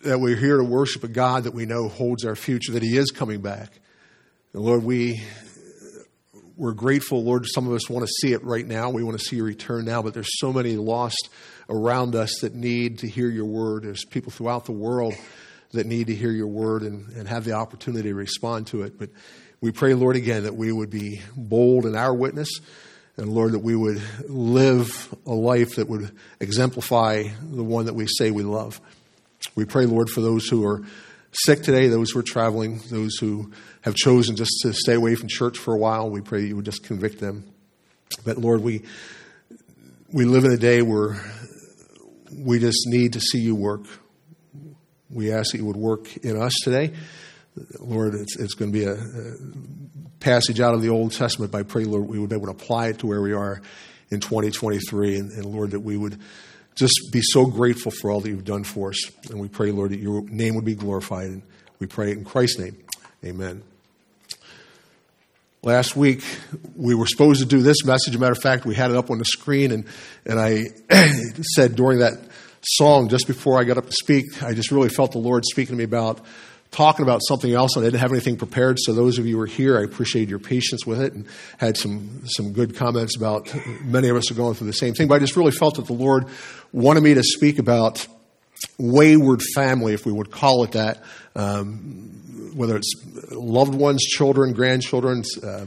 that we're here to worship a God that we know holds our future, that he is coming back. And Lord, we're grateful, Lord. Some of us want to see it right now. We want to see your return now, but there's so many lost around us that need to hear your word. There's people throughout the world that need to hear your word and have the opportunity to respond to it. But we pray, Lord, again, that we would be bold in our witness, and Lord, that we would live a life that would exemplify the one that we say we love. We pray, Lord, for those who are sick today, those who are traveling, those who have chosen just to stay away from church for a while. We pray that you would just convict them. But Lord, we live in a day where we just need to see you work. We ask that you would work in us today. Lord, it's going to be a passage out of the Old Testament, but I pray, Lord, we would be able to apply it to where we are in 2023. And Lord, that we would just be so grateful for all that you've done for us. And we pray, Lord, that your name would be glorified. And we pray in Christ's name. Amen. Last week, we were supposed to do this message. As a matter of fact, we had it up on the screen. And I said during that song, just before I got up to speak, I just really felt the Lord speaking to me about talking about something else, and I didn't have anything prepared. So those of you who were here, I appreciate your patience with it, and had some good comments about many of us are going through the same thing. But I just really felt that the Lord wanted me to speak about wayward family, if we would call it that, whether it's loved ones, children, grandchildren,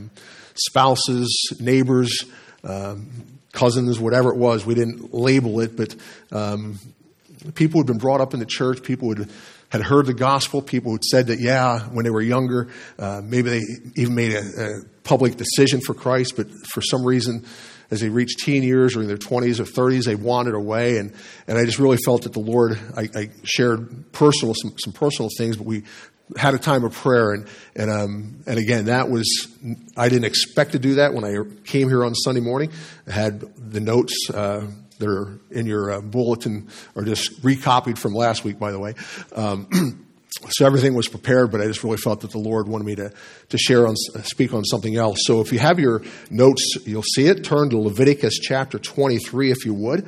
spouses, neighbors, cousins, whatever it was. We didn't label it, but people who had been brought up in the church, people who had heard the gospel, people who said that, when they were younger, maybe they even made a public decision for Christ, but for some reason, as they reached teen years or in their 20s or 30s, they wandered away. And I just really felt that the Lord, I shared some personal things, but we had a time of prayer. And again, that was, I didn't expect to do that when I came here on Sunday morning. I had the notes that are in your bulletin, or just recopied from last week, by the way. So everything was prepared, but I just really felt that the Lord wanted me to speak on something else. So if you have your notes, you'll see it. Turn to Leviticus chapter 23, if you would.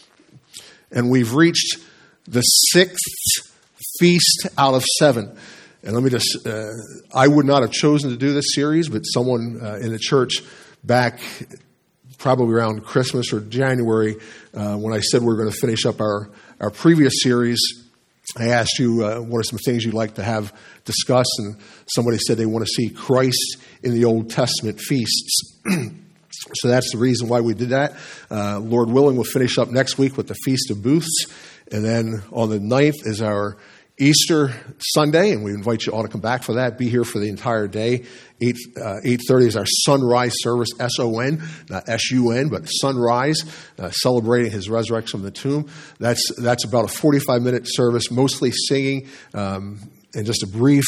And we've reached the 6th feast out of 7. And let me just, I would not have chosen to do this series, but someone in the church back probably around Christmas or January, when I said we were going to finish up our previous series, I asked you what are some things you'd like to have discussed, and somebody said they want to see Christ in the Old Testament feasts. So that's the reason why we did that. Lord willing, we'll finish up next week with the Feast of Booths, and then on the 9th is our Easter Sunday, and we invite you all to come back for that. Be here for the entire day. 8:30 is our sunrise service, S-O-N, not S-U-N, but sunrise, celebrating his resurrection from the tomb. That's about a 45-minute service, mostly singing, and just a brief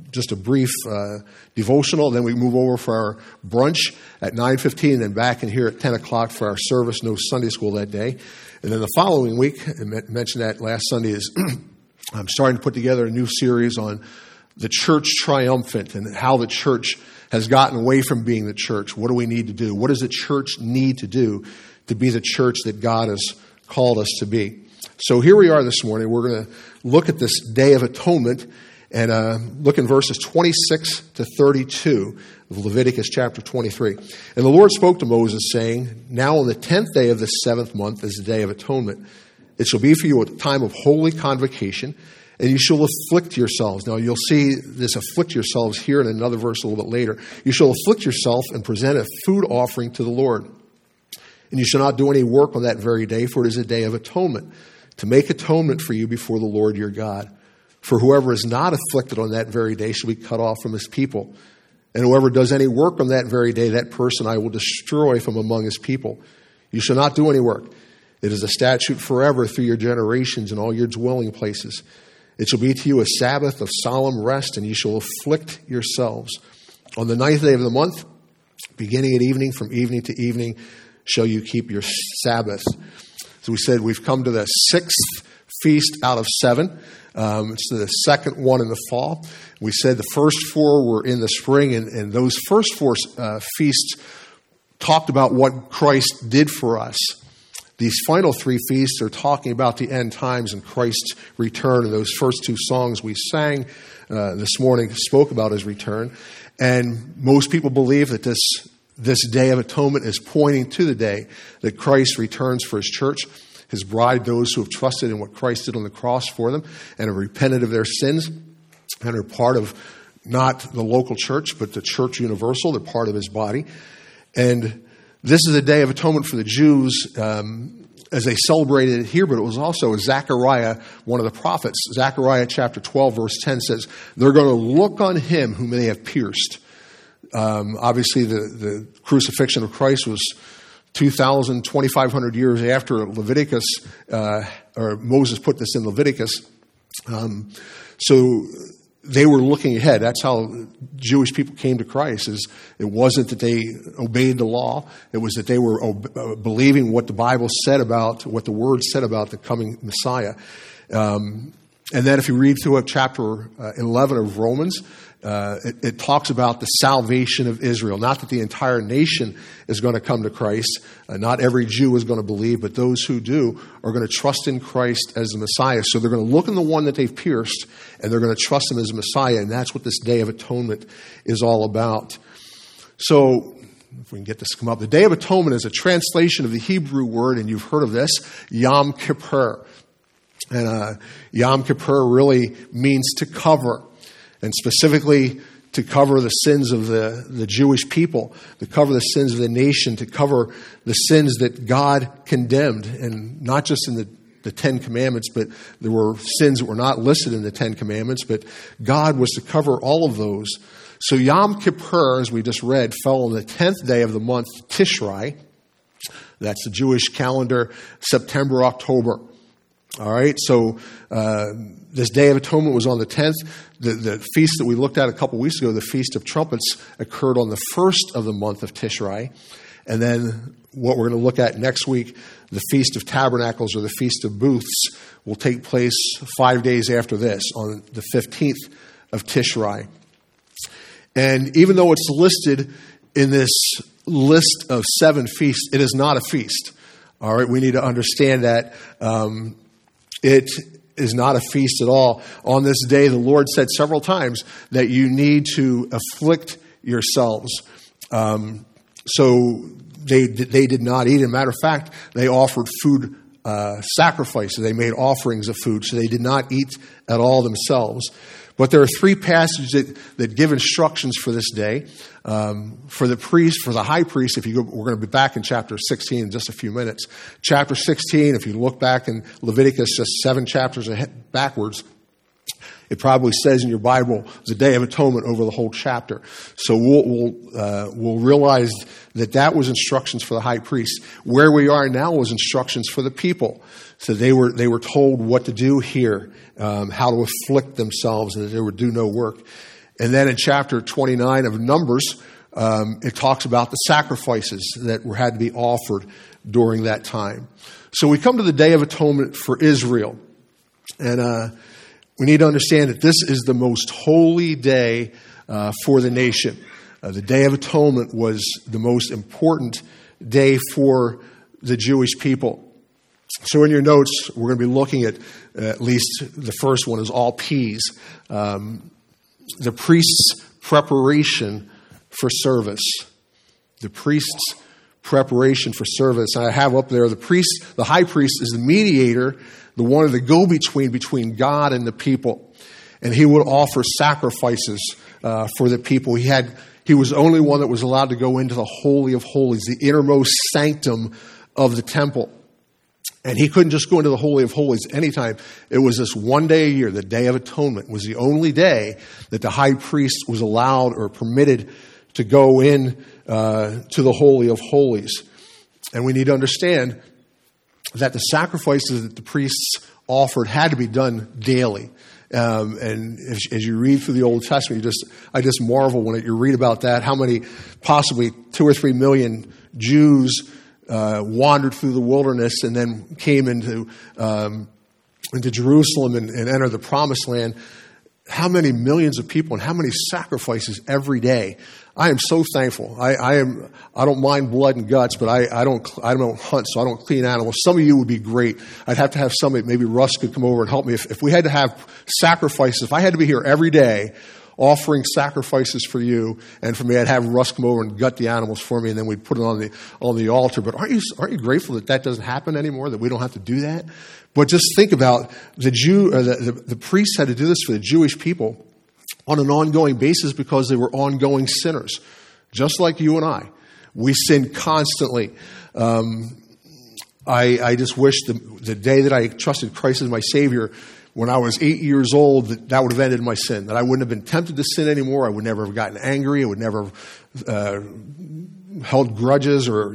devotional. Then we move over for our brunch at 9:15, and then back in here at 10 o'clock for our service. No Sunday school that day. And then the following week, I mentioned that last Sunday, is I'm starting to put together a new series on the church triumphant and how the church has gotten away from being the church. What do we need to do? What does the church need to do to be the church that God has called us to be? So here we are this morning. We're going to look at this Day of Atonement and look in verses 26 to 32 of Leviticus chapter 23. And the Lord spoke to Moses, saying, "Now on the 10th day of the 7th month is the Day of Atonement. It shall be for you a time of holy convocation, and you shall afflict yourselves." Now, you'll see this afflict yourselves here in another verse a little bit later. "You shall afflict yourself and present a food offering to the Lord. And you shall not do any work on that very day, for it is a day of atonement, to make atonement for you before the Lord your God. For whoever is not afflicted on that very day shall be cut off from his people. And whoever does any work on that very day, that person I will destroy from among his people. You shall not do any work. It is a statute forever through your generations in all your dwelling places. It shall be to you a Sabbath of solemn rest, and you shall afflict yourselves. On the 9th day of the month, beginning at evening, from evening to evening, shall you keep your Sabbath." So we said we've come to the 6th feast out of 7. It's the second one in the fall. We said the first 4 were in the spring, and those first 4 feasts talked about what Christ did for us. These final three feasts are talking about the end times and Christ's return. And those first two songs we sang this morning spoke about his return. And most people believe that this Day of Atonement is pointing to the day that Christ returns for his church, his bride, those who have trusted in what Christ did on the cross for them and have repented of their sins and are part of not the local church, but the church universal. They're part of his body. And this is a Day of Atonement for the Jews as they celebrated it here, but it was also Zechariah, one of the prophets. Zechariah chapter 12, verse 10 says, they're going to look on him whom they have pierced. Obviously, the crucifixion of Christ was 2,500 years after Leviticus, or Moses put this in Leviticus. So they were looking ahead. That's how Jewish people came to Christ. It wasn't that they obeyed the law. It was that they were believing what the Bible said about, what the Word said about the coming Messiah. And then if you read through chapter 11 of Romans, it talks about the salvation of Israel. Not that the entire nation is going to come to Christ. Not every Jew is going to believe, but those who do are going to trust in Christ as the Messiah. So they're going to look in the one that they've pierced, and they're going to trust him as Messiah. And that's what this Day of Atonement is all about. So if we can get this to come up. The Day of Atonement is a translation of the Hebrew word, and you've heard of this, Yom Kippur. And Yom Kippur really means to cover, and specifically to cover the sins of the Jewish people, to cover the sins of the nation, to cover the sins that God condemned, and not just in the Ten Commandments, but there were sins that were not listed in the Ten Commandments, but God was to cover all of those. So Yom Kippur, as we just read, fell on the 10th day of the month Tishrei. That's the Jewish calendar, September, October. All right, so this Day of Atonement was on the 10th. The feast that we looked at a couple weeks ago, the Feast of Trumpets, occurred on the 1st of the month of Tishrei. And then what we're going to look at next week, the Feast of Tabernacles or the Feast of Booths, will take place 5 days after this, on the 15th of Tishrei. And even though it's listed in this list of 7 feasts, it is not a feast. All right, we need to understand that. It is not a feast at all. On this day, the Lord said several times that you need to afflict yourselves. So they did not eat. As a matter of fact, they offered food sacrifices. They made offerings of food, so they did not eat at all themselves. But there are 3 passages that give instructions for this day. For the priest, for the high priest, we're going to be back in chapter 16 in just a few minutes. Chapter 16, if you look back in Leviticus, just 7 chapters backwards, it probably says in your Bible the Day of Atonement over the whole chapter. So we'll realize that was instructions for the high priest. Where we are now was instructions for the people. So they were told what to do here, how to afflict themselves, and that they would do no work. And then in chapter 29 of Numbers, it talks about the sacrifices that had to be offered during that time. So we come to the Day of Atonement for Israel. And we need to understand that this is the most holy day for the nation. The Day of Atonement was the most important day for the Jewish people. So in your notes, we're going to be looking at least the first one is all P's. The priest's preparation for service. The priest's preparation for service. And I have up there the high priest is the mediator, the one of the go-between between God and the people. And he would offer sacrifices for the people. He was the only one that was allowed to go into the Holy of Holies, the innermost sanctum of the temple. And he couldn't just go into the Holy of Holies anytime. It was this one day a year, the Day of Atonement, was the only day that the high priest was allowed or permitted to go in to the Holy of Holies. And we need to understand that the sacrifices that the priests offered had to be done daily. And as you read through the Old Testament, I just marvel when you read about that, how many, possibly 2 or 3 million Jews wandered through the wilderness and then came into Jerusalem and entered the Promised Land. how many millions of people and how many sacrifices every day. I am so thankful. I don't mind blood and guts, but I don't hunt, so I don't clean animals. Some of you would be great. I'd have to have somebody, maybe Russ could come over and help me. If we had to have sacrifices, if I had to be here every day offering sacrifices for you and for me, I'd have Russ come over and gut the animals for me, and then we'd put it on the altar. But aren't you grateful that doesn't happen anymore, that we don't have to do that? But just think about the priests had to do this for the Jewish people on an ongoing basis because they were ongoing sinners, just like you and I. We sin constantly. I just wish the day that I trusted Christ as my Savior, when I was 8 years old, that would have ended my sin, that I wouldn't have been tempted to sin anymore. I would never have gotten angry. I would never have held grudges or,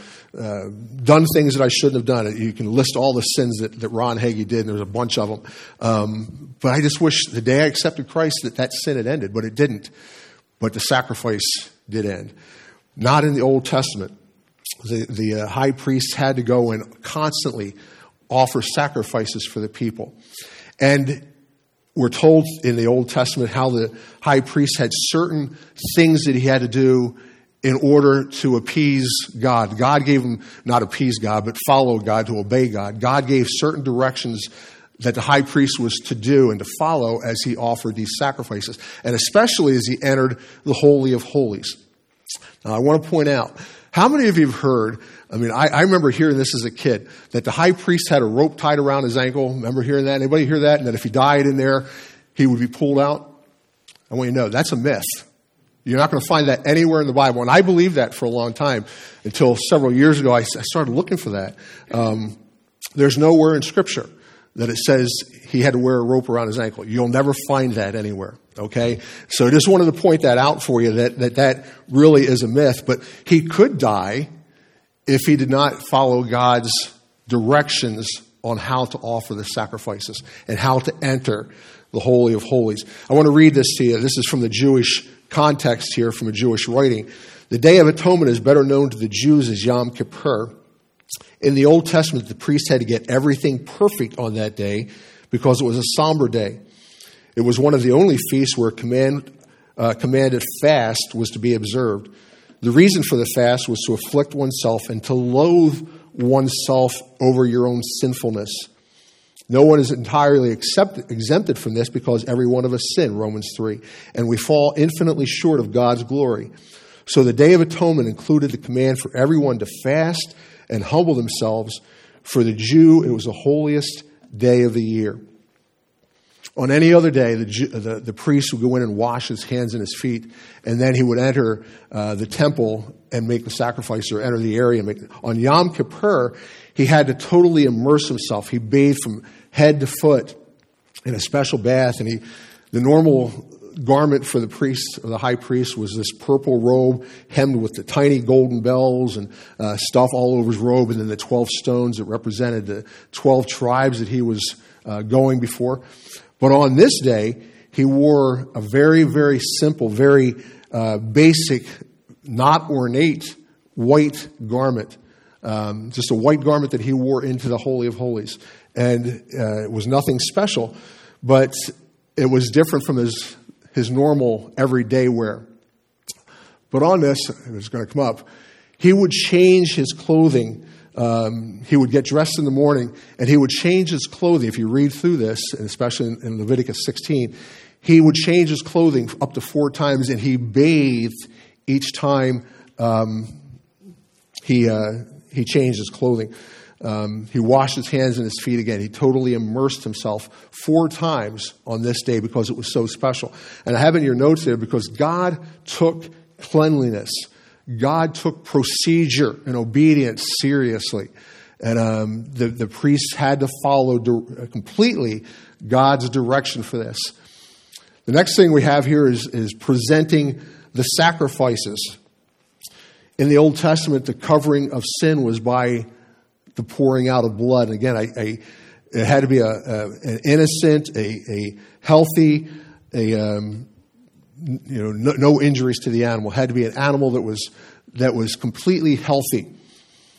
done things that I shouldn't have done. You can list all the sins that Ron Hagee did, and there's a bunch of them. But I just wish the day I accepted Christ that sin had ended, but it didn't. But the sacrifice did end. Not in the Old Testament. The high priest had to go and constantly offer sacrifices for the people. And we're told in the Old Testament how the high priest had certain things that he had to do in order to appease God. God gave him, not appease God, but follow God, to obey God. God gave certain directions that the high priest was to do and to follow as he offered these sacrifices, and especially as he entered the Holy of Holies. Now, I want to point out, how many of you have heard, I remember hearing this as a kid, that the high priest had a rope tied around his ankle. Remember hearing that? Anybody hear that? And that if he died in there, he would be pulled out? I want you to know, that's a myth. You're not going to find that anywhere in the Bible. And I believed that for a long time until several years ago I started looking for that. There's nowhere in Scripture that it says he had to wear a rope around his ankle. You'll never find that anywhere. Okay? So I just wanted to point that out for you, that really is a myth. But he could die if he did not follow God's directions on how to offer the sacrifices and how to enter the Holy of Holies. I want to read this to you. This is from the Jewish context here, from a Jewish writing. The Day of Atonement is better known to the Jews as Yom Kippur. In the Old Testament, the priest had to get everything perfect on that day because it was a somber day. It was one of the only feasts where commanded fast was to be observed. The reason for the fast was to afflict oneself and to loathe oneself over your own sinfulness. No one is entirely exempted from this because every one of us sin, Romans 3, and we fall infinitely short of God's glory. So the Day of Atonement included the command for everyone to fast and humble themselves. For the Jew, it was the holiest day of the year. On any other day, the priest would go in and wash his hands and his feet, and then he would enter the temple and make the sacrifice, or enter the area. On Yom Kippur, he had to totally immerse himself. He bathed from head to foot in a special bath, and the normal garment for the priest, or the high priest, was this purple robe hemmed with the tiny golden bells and stuff all over his robe, and then the 12 stones that represented the 12 tribes that he was going before. But on this day, he wore a very, very simple, very basic, not ornate white garment. Just a white garment that he wore into the Holy of Holies. And it was nothing special, but it was different from his normal everyday wear. But on this, it's going to come up, he would change his clothing. He would get dressed in the morning, and he would change his clothing. If you read through this, and especially in Leviticus 16, he would change his clothing up to 4 times, and he bathed each time he changed his clothing. He washed his hands and his feet again. He totally immersed himself 4 times on this day because it was so special. And I have in your notes there because God took cleanliness. God took procedure and obedience seriously. And the priests had to follow completely God's direction for this. The next thing we have here is presenting the sacrifices. In the Old Testament, the covering of sin was by the pouring out of blood. And again, it had to be an innocent, a healthy, no injuries to the animal. It had to be an animal that was completely healthy.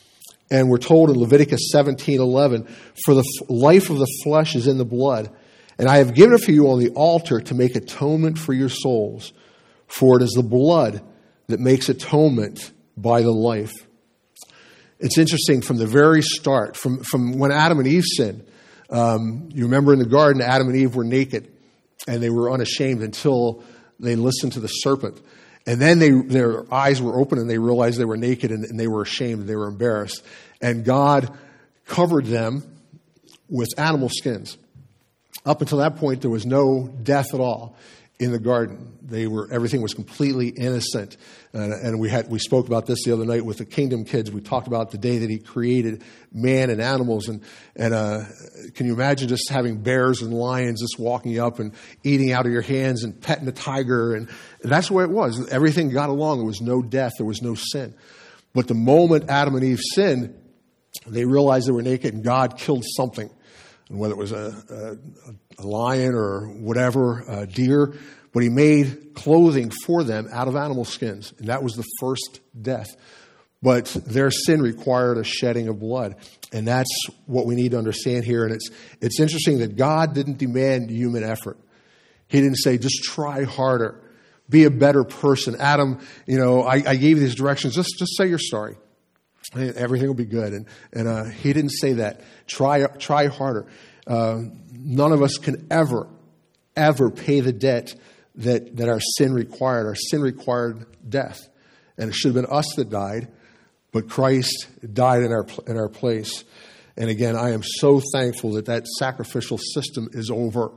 And we're told in Leviticus 17:11, for the life of the flesh is in the blood, And I have given it for you on the altar to make atonement for your souls. For it is the blood that makes atonement by the life. It's interesting from the very start, from when Adam and Eve sinned. You remember in the garden, Adam and Eve were naked, and they were unashamed until they listened to the serpent. And then their eyes were open, and they realized they were naked, and they were ashamed, and they were embarrassed. And God covered them with animal skins. Up until that point, there was no death at all in the garden. Everything was completely innocent. And we spoke about this the other night with the Kingdom kids. We talked about the day that he created man and animals. And can you imagine just having bears and lions just walking up and eating out of your hands and petting a tiger? And that's the way it was. Everything got along. There was no death. There was no sin. But the moment Adam and Eve sinned, they realized they were naked, and God killed something. And whether it was a lion or whatever, a deer, but he made clothing for them out of animal skins. And that was the first death. But their sin required a shedding of blood. And that's what we need to understand here. And it's interesting that God didn't demand human effort. He didn't say, just try harder, be a better person. Adam, I gave you these directions, just say you're sorry. Everything will be good. And he didn't say that. Try harder. None of us can ever pay the debt that our sin required. Our sin required death. And it should have been us that died, but Christ died in our place. And again, I am so thankful that sacrificial system is over.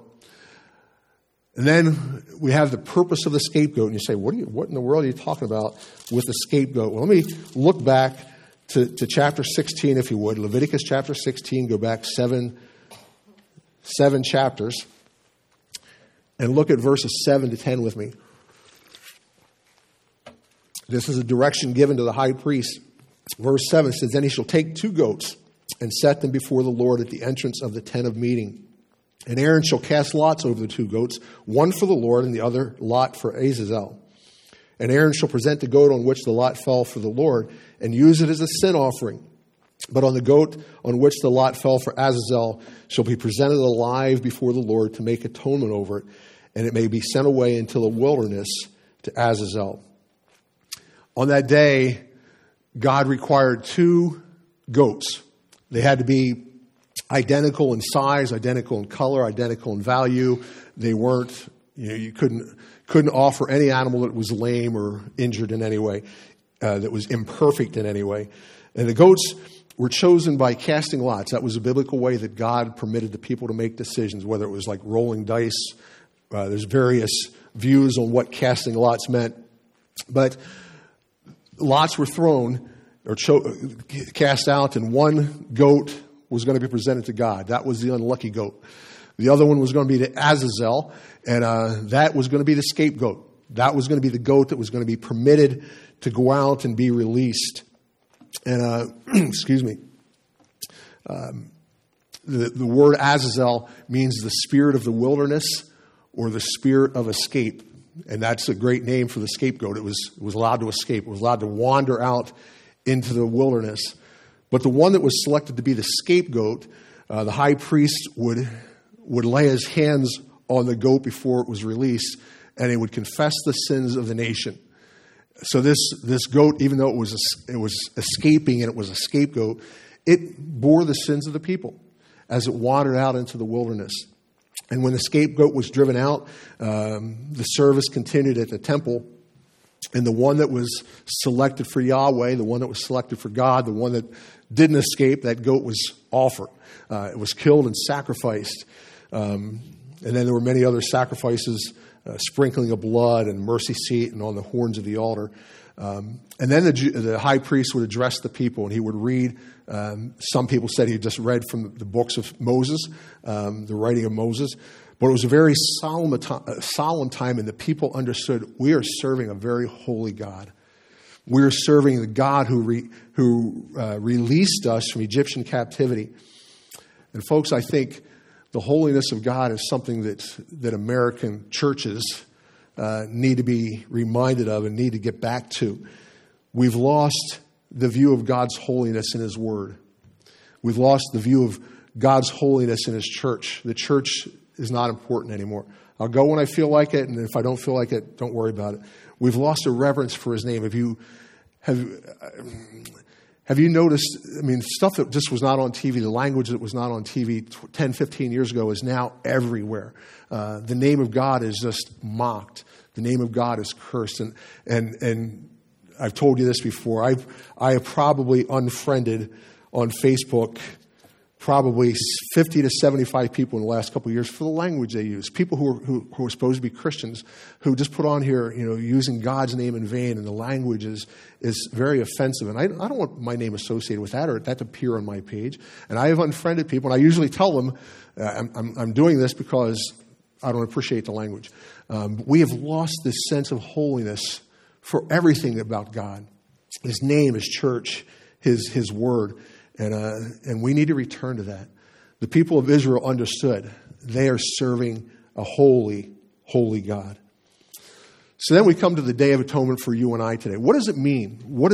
And then we have the purpose of the scapegoat. And you say, what in the world are you talking about with the scapegoat? Well, let me look back to chapter 16, if you would. Leviticus chapter 16, go back seven chapters, and look at verses 7 to 10 with me. This is a direction given to the high priest. Verse 7 says, Then he shall take 2 goats and set them before the Lord at the entrance of the tent of meeting. And Aaron shall cast lots over the 2 goats, one for the Lord and the other lot for Azazel. And Aaron shall present the goat on which the lot fell for the Lord, and use it as a sin offering. But on the goat on which the lot fell for Azazel shall be presented alive before the Lord to make atonement over it, and it may be sent away into the wilderness to Azazel. On that day, God required 2 goats. They had to be identical in size, identical in color, identical in value. They weren't, you couldn't offer any animal that was lame or injured in any way, that was imperfect in any way. And the goats were chosen by casting lots. That was a biblical way that God permitted the people to make decisions, whether it was like rolling dice. There's various views on what casting lots meant. But lots were thrown or cast out, and one goat was going to be presented to God. That was the unlucky goat. The other one was going to be the Azazel, and that was going to be the scapegoat. That was going to be the goat that was going to be permitted to go out and be released. And, excuse me, the word Azazel means the spirit of the wilderness or the spirit of escape. And that's a great name for the scapegoat. It was allowed to escape. It was allowed to wander out into the wilderness. But the one that was selected to be the scapegoat, the high priest would lay his hands on the goat before it was released, and he would confess the sins of the nation. So this goat, even though it was escaping and it was a scapegoat, it bore the sins of the people as it wandered out into the wilderness. And when the scapegoat was driven out, the service continued at the temple. And the one that was selected for Yahweh, the one that was selected for God, the one that didn't escape, that goat was offered. It was killed and sacrificed. And then there were many other sacrifices, sprinkling of blood and mercy seat and on the horns of the altar. And then the high priest would address the people, and he would read. Some people said he just read from the books of Moses, the writing of Moses. But it was a very solemn time, and the people understood we are serving a very holy God. We are serving the God who released us from Egyptian captivity. And folks, I think the holiness of God is something that American churches need to be reminded of and need to get back to. We've lost the view of God's holiness in His Word. We've lost the view of God's holiness in His church. The church is not important anymore. I'll go when I feel like it, and if I don't feel like it, don't worry about it. We've lost a reverence for his name. Have you noticed, stuff that just was not on TV, the language that was not on TV 10, 15 years ago is now everywhere. The name of God is just mocked. The name of God is cursed. And I've told you this before. I have probably unfriended on Facebook probably 50 to 75 people in the last couple of years for the language they use. People who are supposed to be Christians who just put on here, using God's name in vain, and the language is very offensive. And I don't want my name associated with that or that to appear on my page. And I have unfriended people, and I usually tell them I'm doing this because I don't appreciate the language. We have lost this sense of holiness for everything about God, his name, his church, his word. And we need to return to that. The people of Israel understood they are serving a holy, holy God. So then we come to the Day of Atonement for you and I today. What does it mean? What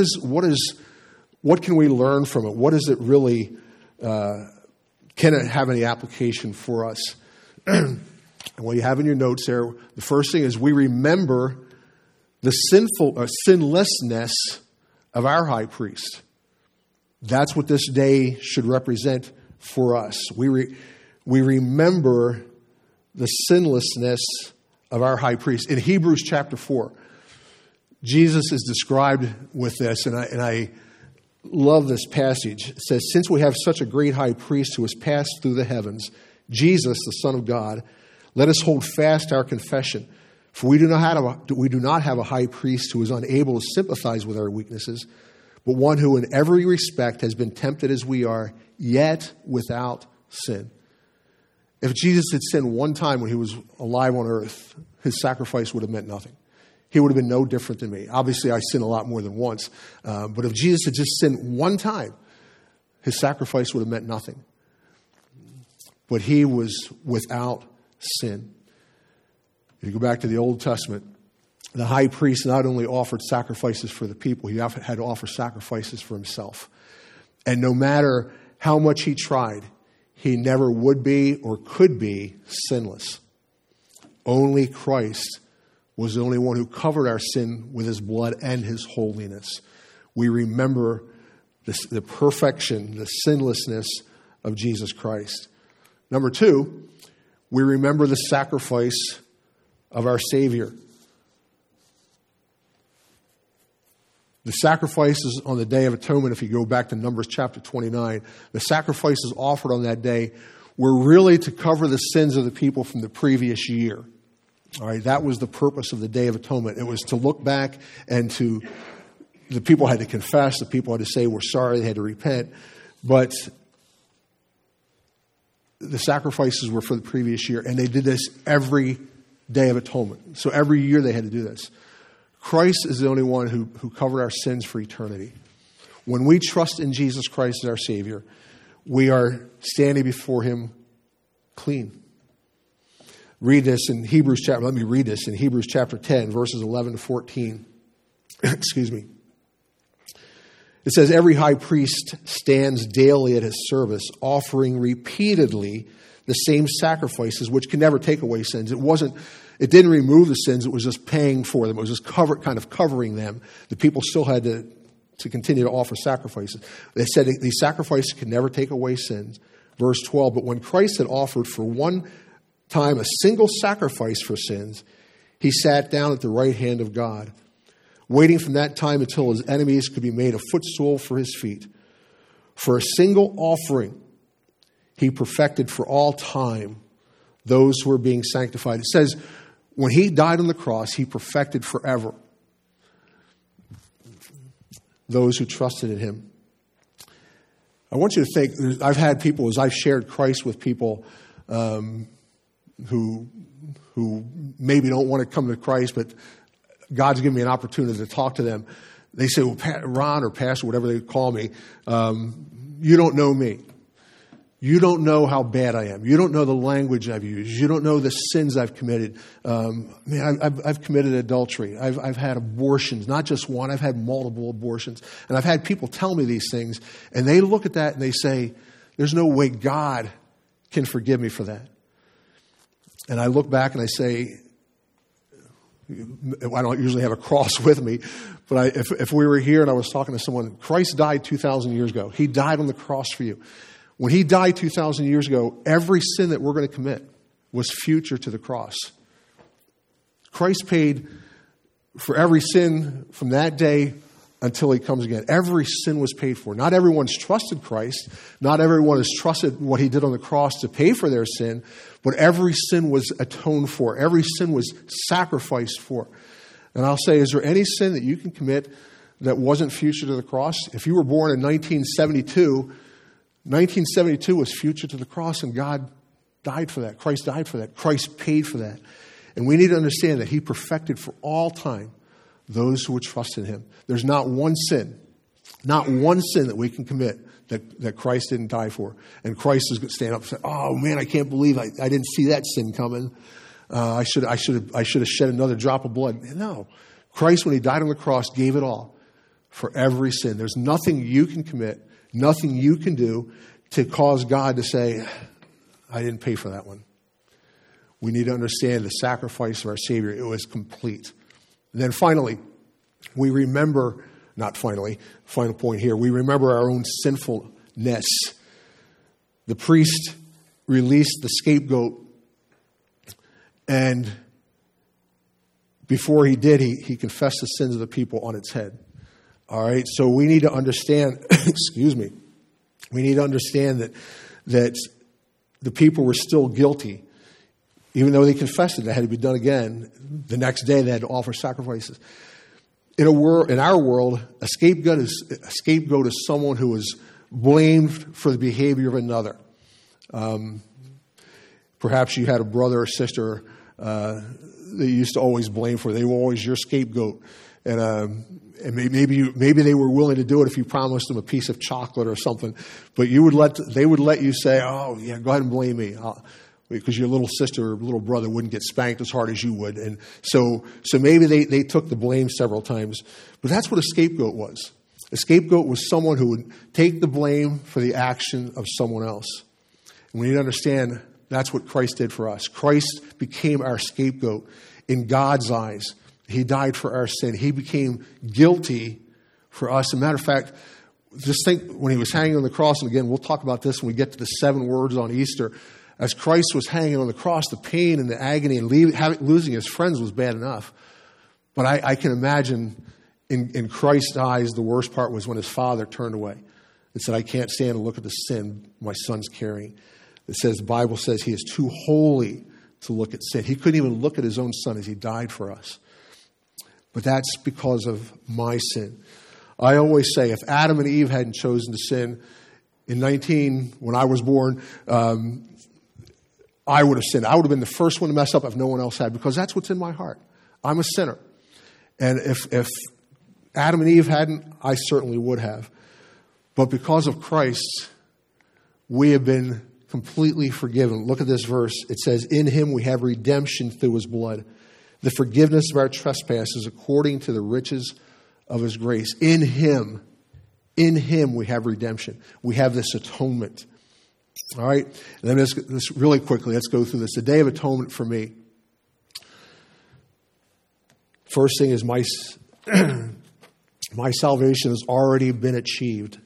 can we learn from it? What does it really, can it have any application for us? And what you have in your notes there, the first thing is we remember the sinlessness of our high priest. That's what this day should represent for us. We remember the sinlessness of our high priest. In Hebrews chapter 4, Jesus is described with this, and I love this passage. It says, "Since we have such a great high priest who has passed through the heavens, Jesus, the Son of God, let us hold fast our confession. For we do not have a high priest who is unable to sympathize with our weaknesses, but one who in every respect has been tempted as we are, yet without sin." If Jesus had sinned one time when he was alive on earth, his sacrifice would have meant nothing. He would have been no different than me. Obviously, I sin a lot more than once. But if Jesus had just sinned one time, his sacrifice would have meant nothing. But he was without sin. If you go back to the Old Testament, the high priest not only offered sacrifices for the people, he had to offer sacrifices for himself. And no matter how much he tried, he never would be or could be sinless. Only Christ was the only one who covered our sin with his blood and his holiness. We remember the perfection, the sinlessness of Jesus Christ. Number two, we remember the sacrifice of our Savior. The sacrifices on the Day of Atonement, if you go back to Numbers chapter 29, the sacrifices offered on that day were really to cover the sins of the people from the previous year. All right, that was the purpose of the Day of Atonement. It was to look back and the people had to confess, the people had to say we're sorry, they had to repent. But the sacrifices were for the previous year, and they did this every Day of Atonement. So every year they had to do this. Christ is the only one who covered our sins for eternity. When we trust in Jesus Christ as our Savior, we are standing before him clean. Read this in Hebrews chapter, let me read this in Hebrews chapter 10, verses 11 to 14. Excuse me. It says, "Every high priest stands daily at his service, offering repeatedly the same sacrifices, which can never take away sins." It didn't remove the sins, it was just paying for them. It was just covering them. The people still had to continue to offer sacrifices. They said these sacrifices can never take away sins. Verse 12, "But when Christ had offered for one time a single sacrifice for sins, he sat down at the right hand of God, waiting from that time until his enemies could be made a footstool for his feet. For a single offering he perfected for all time those who are being sanctified." It says, when he died on the cross, he perfected forever those who trusted in him. I want you to think, I've had people, as I've shared Christ with people who maybe don't want to come to Christ, but God's given me an opportunity to talk to them. They say, "Well, Ron or Pastor, whatever they call me, you don't know me. You don't know how bad I am. You don't know the language I've used. You don't know the sins I've committed. I've committed adultery. I've had abortions, not just one. I've had multiple abortions. And I've had people tell me these things, and they look at that and they say, there's no way God can forgive me for that. And I look back and I say, I don't usually have a cross with me, but if we were here and I was talking to someone, Christ died 2,000 years ago. He died on the cross for you. When he died 2,000 years ago, every sin that we're going to commit was future to the cross. Christ paid for every sin from that day until he comes again. Every sin was paid for. Not everyone's trusted Christ. Not everyone has trusted what he did on the cross to pay for their sin, but every sin was atoned for. Every sin was sacrificed for. And I'll say, is there any sin that you can commit that wasn't future to the cross? If you were born in 1972 was future to the cross, and God died for that. Christ died for that. Christ paid for that. And we need to understand that he perfected for all time those who would trust in him. There's not one sin that we can commit that Christ didn't die for. And Christ is going to stand up and say, oh man, I can't believe I didn't see that sin coming. I should have shed another drop of blood. No. Christ, when he died on the cross, gave it all for every sin. There's nothing you can commit, nothing you can do to cause God to say, I didn't pay for that one. We need to understand the sacrifice of our Savior. It was complete. And then finally, we remember, final point here, we remember our own sinfulness. The priest released the scapegoat, and before he did, he confessed the sins of the people on its head. All right, so we need to understand, we need to understand that the people were still guilty. Even though they confessed it had to be done again, the next day they had to offer sacrifices. In our world, a scapegoat is someone who is blamed for the behavior of another. Perhaps you had a brother or sister that you used to always blame for. They were always your scapegoat, and maybe they were willing to do it if you promised them a piece of chocolate or something. But they would let you say, "Oh yeah, go ahead and blame me." Because your little sister or little brother wouldn't get spanked as hard as you would. And so maybe they took the blame several times. But that's what a scapegoat was. A scapegoat was someone who would take the blame for the action of someone else. And we need to understand that's what Christ did for us. Christ became our scapegoat in God's eyes. He died for our sin. He became guilty for us. As a matter of fact, just think when he was hanging on the cross, and again, we'll talk about this when we get to the 7 words on Easter. As Christ was hanging on the cross, the pain and the agony and losing his friends was bad enough. But I can imagine in Christ's eyes, the worst part was when his father turned away and said, I can't stand and look at the sin my son's carrying. The Bible says he is too holy to look at sin. He couldn't even look at his own son as he died for us. But that's because of my sin. I always say, if Adam and Eve hadn't chosen to sin when I was born, I would have sinned. I would have been the first one to mess up if no one else had, because that's what's in my heart. I'm a sinner. And if Adam and Eve hadn't, I certainly would have. But because of Christ, we have been completely forgiven. Look at this verse. It says, in him we have redemption through his blood, the forgiveness of our trespasses according to the riches of his grace. In him we have redemption. We have this atonement. All right, and then let's really quickly, let's go through this. The Day of Atonement for me. First thing is my salvation has already been achieved.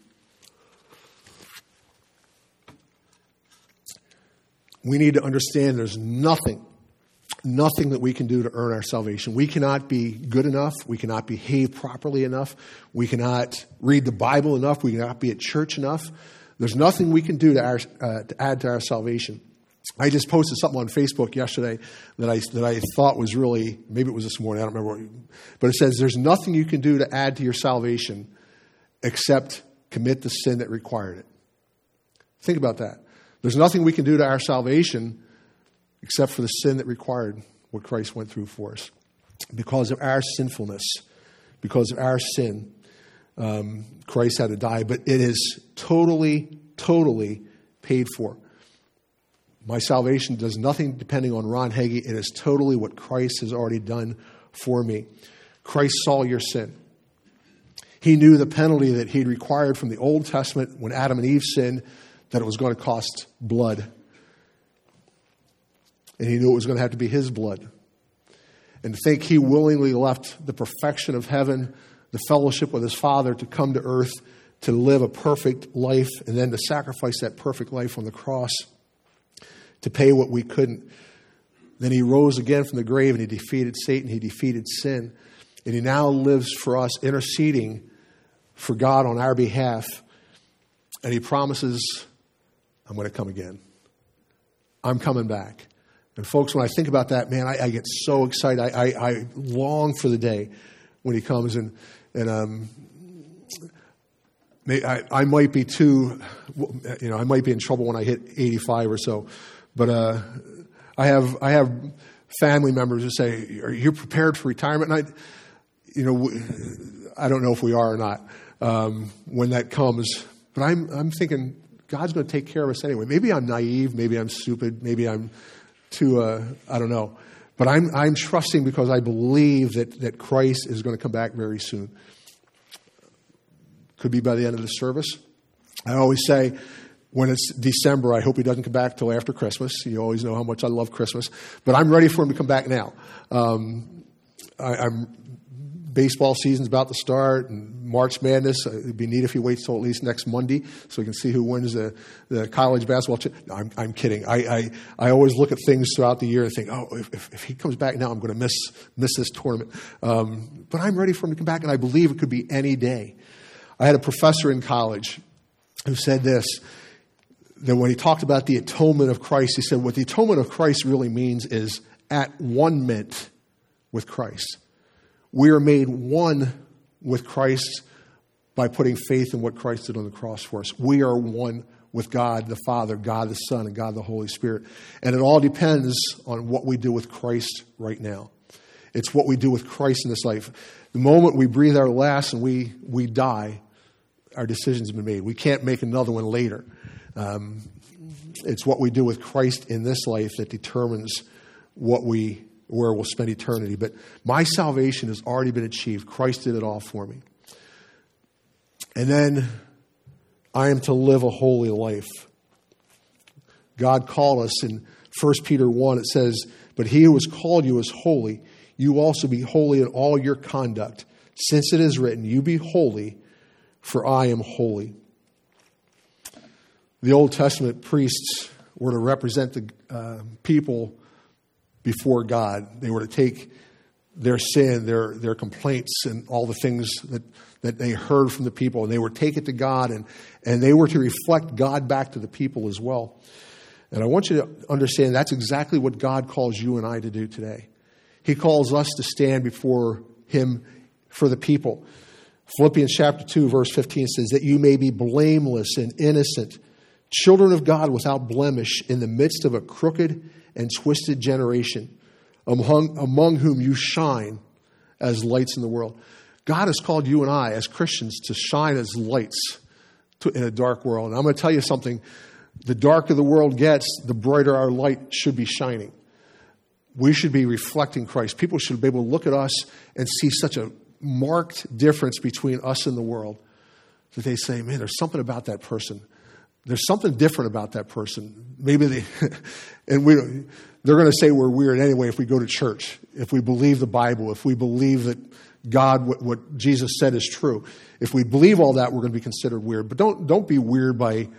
We need to understand there's nothing that we can do to earn our salvation. We cannot be good enough. We cannot behave properly enough. We cannot read the Bible enough. We cannot be at church enough. There's nothing we can do to add to our salvation. I just posted something on Facebook yesterday that I thought was really, maybe it was this morning, I don't remember, but it says there's nothing you can do to add to your salvation except commit the sin that required it. Think about that. There's nothing we can do to our salvation except for the sin that required what Christ went through for us. Because of our sinfulness, because of our sin, Christ had to die, but it is totally paid for. My salvation does nothing depending on Ron Hagee. It is totally what Christ has already done for me. Christ saw your sin. He knew the penalty that he'd required from the Old Testament when Adam and Eve sinned, that it was going to cost blood. and he knew it was going to have to be his blood. And to think he willingly left the perfection of heaven, the fellowship with his Father, to come to earth to live a perfect life and then to sacrifice that perfect life on the cross to pay what we couldn't. Then he rose again from the grave and he defeated Satan, he defeated sin. And he now lives for us, interceding for God on our behalf. And he promises, I'm going to come again. I'm coming back. And folks, when I think about that, man, I get so excited. I long for the day when he comes. And I might be I might be in trouble when I hit 85 or so. But I have family members who say, "Are you prepared for retirement?" And I don't know if we are or not when that comes. But I'm thinking God's going to take care of us anyway. Maybe I'm naive. Maybe I'm stupid. Maybe I'm too. I don't know. But I'm trusting because I believe that Christ is going to come back very soon. Could be by the end of the service. I always say, when it's December, I hope he doesn't come back till after Christmas. You always know how much I love Christmas. But I'm ready for him to come back now. Baseball season's about to start, and March Madness. It'd be neat if he waits till at least next Monday so we can see who wins the college basketball. No, I'm kidding. I always look at things throughout the year and think, if he comes back now, I'm going to miss this tournament. But I'm ready for him to come back, and I believe it could be any day. I had a professor in college who said this, that when he talked about the atonement of Christ, he said what the atonement of Christ really means is at one-ment with Christ. We are made one with Christ by putting faith in what Christ did on the cross for us. We are one with God the Father, God the Son, and God the Holy Spirit. And it all depends on what we do with Christ right now. It's what we do with Christ in this life. The moment we breathe our last and we die, our decision's been made. We can't make another one later. It's what we do with Christ in this life that determines where we'll spend eternity. But my salvation has already been achieved. Christ did it all for me. And then I am to live a holy life. God called us in 1 Peter 1. It says, "But he who has called you is holy. You also be holy in all your conduct. Since it is written, you be holy, for I am holy." The Old Testament priests were to represent the people before God. They were to take their sin, their complaints, and all the things that they heard from the people, and they were to take it to God, and they were to reflect God back to the people as well. And I want you to understand that's exactly what God calls you and I to do today. He calls us to stand before him for the people. Philippians chapter 2, verse 15 says that you may be blameless and innocent, children of God without blemish in the midst of a crooked and twisted generation, among whom you shine as lights in the world. God has called you and I as Christians to shine as lights in a dark world. And I'm going to tell you something. The darker the world gets, the brighter our light should be shining. We should be reflecting Christ. People should be able to look at us and see such a marked difference between us and the world that they say, man, there's something about that person. There's something different about that person. Maybe they're going to say we're weird anyway if we go to church, if we believe the Bible, if we believe that God, what Jesus said is true. If we believe all that, we're going to be considered weird. But don't be weird by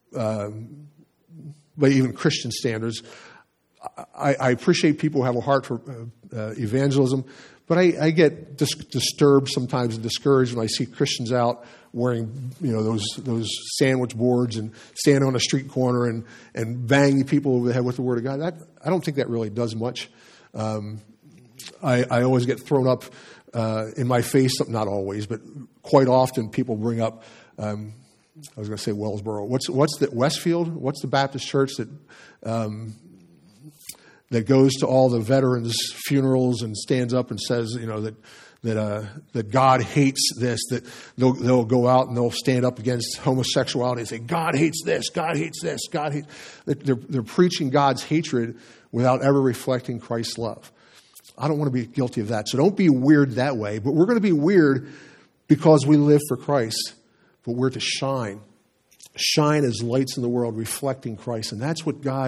even Christian standards. I appreciate people who have a heart for evangelism, but I get disturbed sometimes and discouraged when I see Christians out wearing those sandwich boards and standing on a street corner and banging people over the head with the Word of God. I don't think that really does much. I always get thrown up in my face. Not always, but quite often people bring up. I was going to say Wellsboro. What's the Westfield? What's the Baptist church that goes to all the veterans' funerals and stands up and says, that God hates this, that they'll go out and they'll stand up against homosexuality and say, God hates this, God hates this, God hates... They're preaching God's hatred without ever reflecting Christ's love. I don't want to be guilty of that. So don't be weird that way. But we're going to be weird because we live for Christ. But we're to shine as lights in the world, reflecting Christ. And that's what God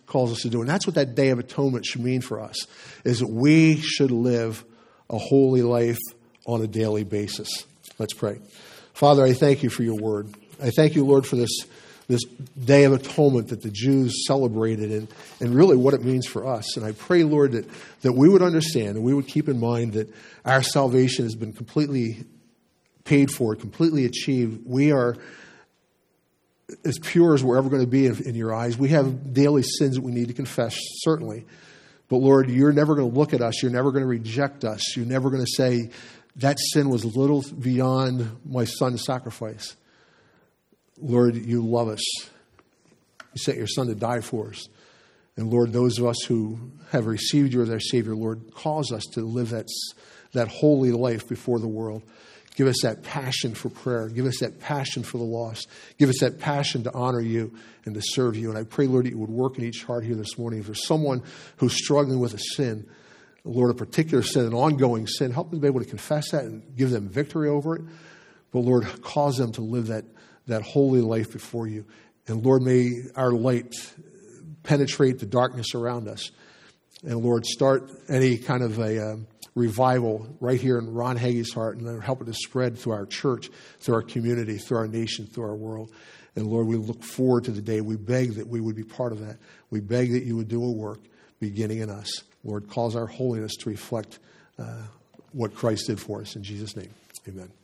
calls us to do. And that's what that Day of Atonement should mean for us, is that we should live a holy life on a daily basis. Let's pray. Father, I thank you for your word. I thank you, Lord, for this Day of Atonement that the Jews celebrated and really what it means for us. And I pray, Lord, that we would understand and we would keep in mind that our salvation has been completely paid for, completely achieved. We are as pure as we're ever going to be in your eyes. We have daily sins that we need to confess, certainly. But Lord, you're never going to look at us. You're never going to reject us. You're never going to say, that sin was little beyond my son's sacrifice. Lord, you love us. You sent your son to die for us. And Lord, those of us who have received you as our Savior, Lord, cause us to live that holy life before the world. Give us that passion for prayer. Give us that passion for the lost. Give us that passion to honor you and to serve you. And I pray, Lord, that you would work in each heart here this morning. If there's someone who's struggling with a sin, Lord, a particular sin, an ongoing sin, help them be able to confess that and give them victory over it. But Lord, cause them to live that holy life before you. And Lord, may our light penetrate the darkness around us. And Lord, start any kind of a revival right here in Ron Hagee's heart, and then help it to spread through our church, through our community, through our nation, through our world. And Lord, we look forward to the day. We beg that we would be part of that. We beg that you would do a work beginning in us. Lord, cause our holiness to reflect what Christ did for us. In Jesus' name, amen.